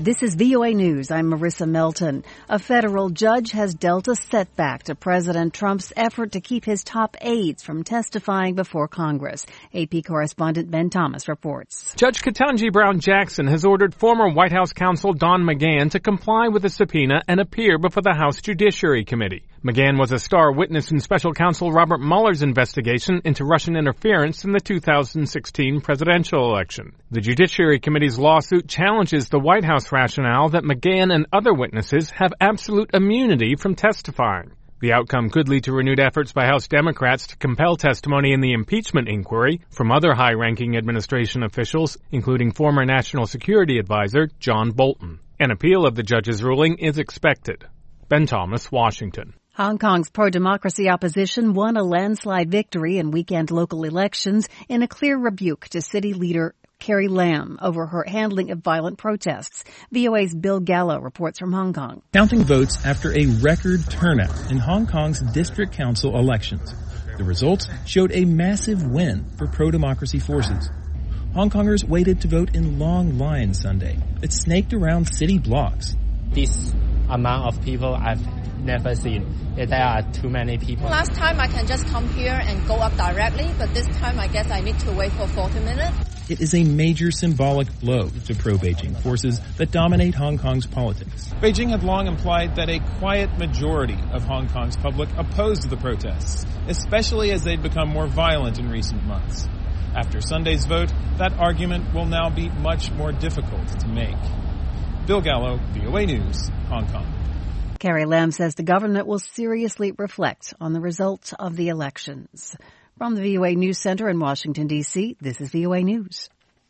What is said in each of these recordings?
This is VOA News. I'm Marissa Melton. A federal judge has dealt a setback to President Trump's effort to keep his top aides from testifying before Congress. AP correspondent Ben Thomas reports. Judge Ketanji Brown Jackson has ordered former White House counsel Don McGahn to comply with a subpoena and appear before the House Judiciary Committee. McGahn was a star witness in special counsel Robert Mueller's investigation into Russian interference in the 2016 presidential election. The Judiciary Committee's lawsuit challenges the White House rationale that McGahn and other witnesses have absolute immunity from testifying. The outcome could lead to renewed efforts by House Democrats to compel testimony in the impeachment inquiry from other high-ranking administration officials, including former National Security Advisor John Bolton. An appeal of the judge's ruling is expected. Ben Thomas, Washington. Hong Kong's pro-democracy opposition won a landslide victory in weekend local elections in a clear rebuke to city leader Carrie Lam over her handling of violent protests. VOA's Bill Gallo reports from Hong Kong. Counting votes after a record turnout in Hong Kong's district council elections. The results showed a massive win for pro-democracy forces. Hong Kongers waited to vote in long lines Sunday. It snaked around city blocks. This amount of people I've never seen. There are too many people. Last time I can just come here and go up directly, but this time I guess I need to wait for 40 minutes. It is a major symbolic blow to pro-Beijing forces that dominate Hong Kong's politics. Beijing had long implied that a quiet majority of Hong Kong's public opposed the protests, especially as they'd become more violent in recent months. After Sunday's vote, that argument will now be much more difficult to make. Bill Gallo, VOA News, Hong Kong. Carrie Lam says the government will seriously reflect on the results of the elections. From the VOA News Center in Washington, D.C., this is VOA News.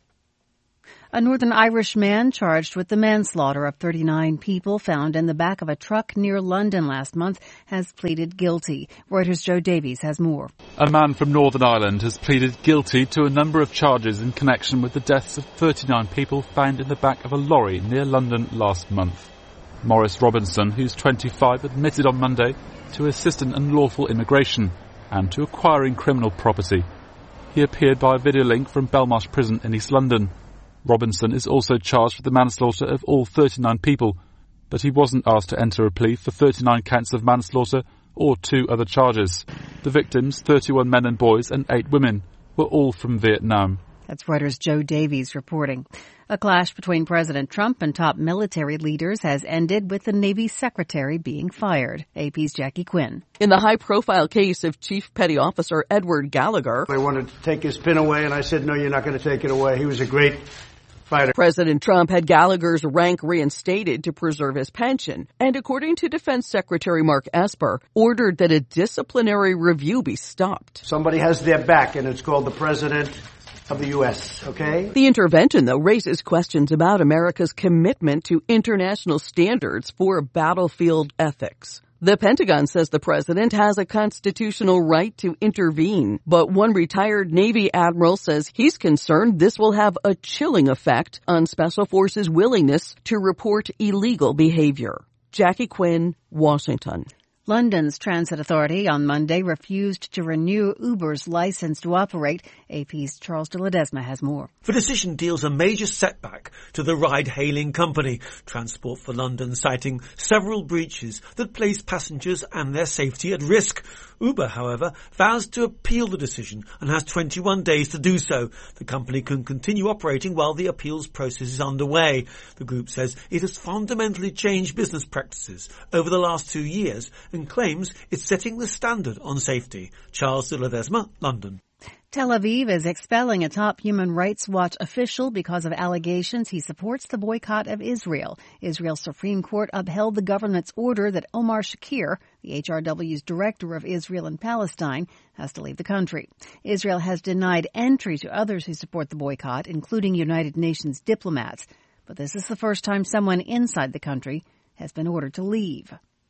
A Northern Irish man charged with the manslaughter of 39 people found in the back of a truck near London last month has pleaded guilty. Reuters' Joe Davies has more. A man from Northern Ireland has pleaded guilty to a number of charges in connection with the deaths of 39 people found in the back of a lorry near London last month. Maurice Robinson, who's 25, admitted on Monday to assisting unlawful immigration and to acquiring criminal property. He appeared by a video link from Belmarsh Prison in East London. Robinson is also charged with the manslaughter of all 39 people, but he wasn't asked to enter a plea for 39 counts of manslaughter or 2 other charges. The victims, 31 men and boys and 8 women, were all from Vietnam. That's Reuters' Joe Davies reporting. A clash between President Trump and top military leaders has ended with the Navy secretary being fired. AP's Jackie Quinn. In the high-profile case of Chief Petty Officer Edward Gallagher, they wanted to take his pin away, and I said, no, you're not going to take it away. He was a great fighter. President Trump had Gallagher's rank reinstated to preserve his pension, and according to Defense Secretary Mark Esper, ordered that a disciplinary review be stopped. Somebody has their back, and it's called the President of the U.S., okay? The intervention, though, raises questions about America's commitment to international standards for battlefield ethics. The Pentagon says the president has a constitutional right to intervene, but one retired Navy admiral says he's concerned this will have a chilling effect on Special Forces' willingness to report illegal behavior. Jackie Quinn, Washington. London's Transit Authority on Monday refused to renew Uber's license to operate. AP's Charles de Ledesma has more. The decision deals a major setback to the ride-hailing company, Transport for London, citing several breaches that place passengers and their safety at risk. Uber, however, vows to appeal the decision and has 21 days to do so. The company can continue operating while the appeals process is underway. The group says it has fundamentally changed business practices over the last 2 years and claims it's setting the standard on safety. Charles de Ledesma, London. Tel Aviv is expelling a top Human Rights Watch official because of allegations he supports the boycott of Israel. Israel's Supreme Court upheld the government's order that Omar Shakir, the HRW's director of Israel and Palestine, has to leave the country. Israel has denied entry to others who support the boycott, including United Nations diplomats. But this is the first time someone inside the country has been ordered to leave.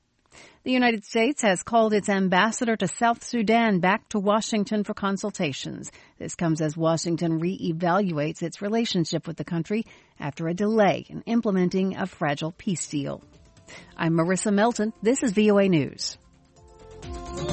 The United States has called its ambassador to South Sudan back to Washington for consultations. This comes as Washington re-evaluates its relationship with the country after a delay in implementing a fragile peace deal. I'm Marissa Melton. This is VOA News.